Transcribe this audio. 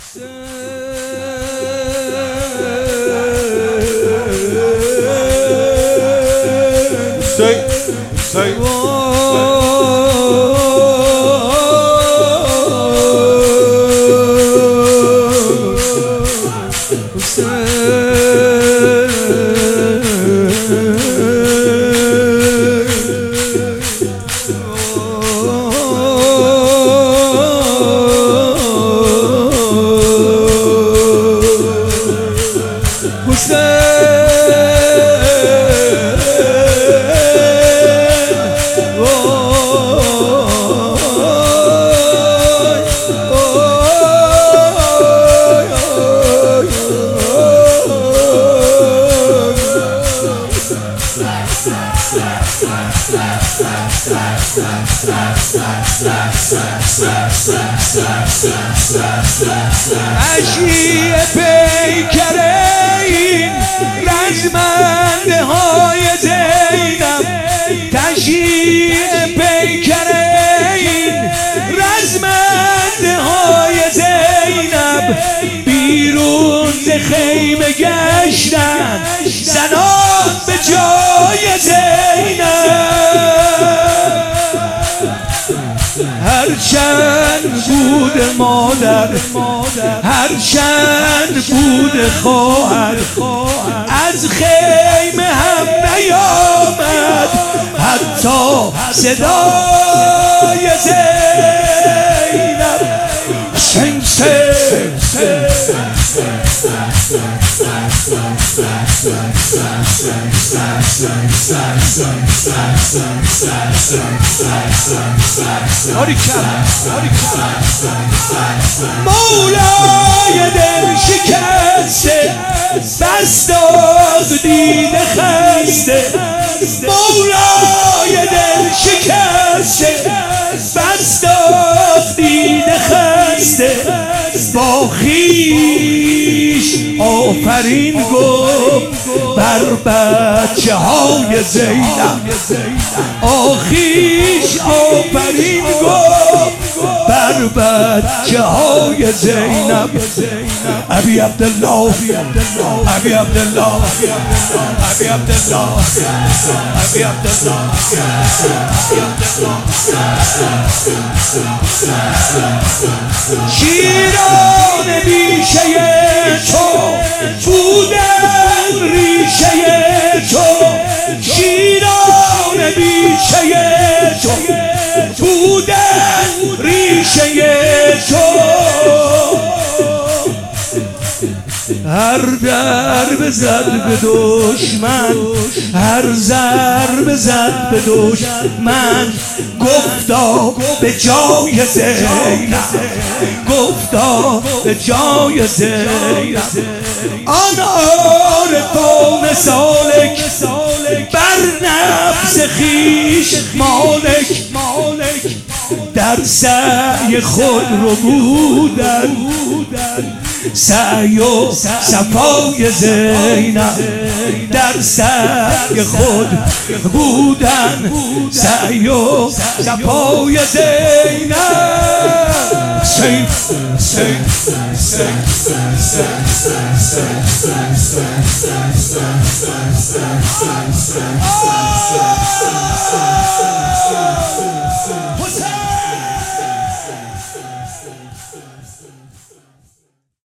عشی پیکر این رزمنده های زینب، تشییع پیکر این رزمنده های زینب، بیرون ز خیمه گشتن زنان به جای زینب. هرچند بود مادر، هرچند بود خواهر، از خیمه هم نیامد حتی صدای زینب. مولای دل شکسته، بس داد دیده خسته، مولای دل شکسته، بس داد دیده خسته، با خویش آفرین گفت بر بچه های زینب. آخیش آفرین گفت بر بچه های زینب. ابی عبدالله، ابی عبدالله، ابی عبدالله، ابی عبدالله. شیران بیشه تو بودن ریشه تو، شیران بیشه تو بودن ریشه تو. هر ضربه زد به دشمن، هر ضربه زد به دشمن، گفتا به جای زینب، گفتا به جای زینب. آن عارفان سالک بر نفس خویش مالک، در سعی خود رو بودن، سعی و صفای زینب، در سعی خود بودن، سعی و صفای زینب. What's up?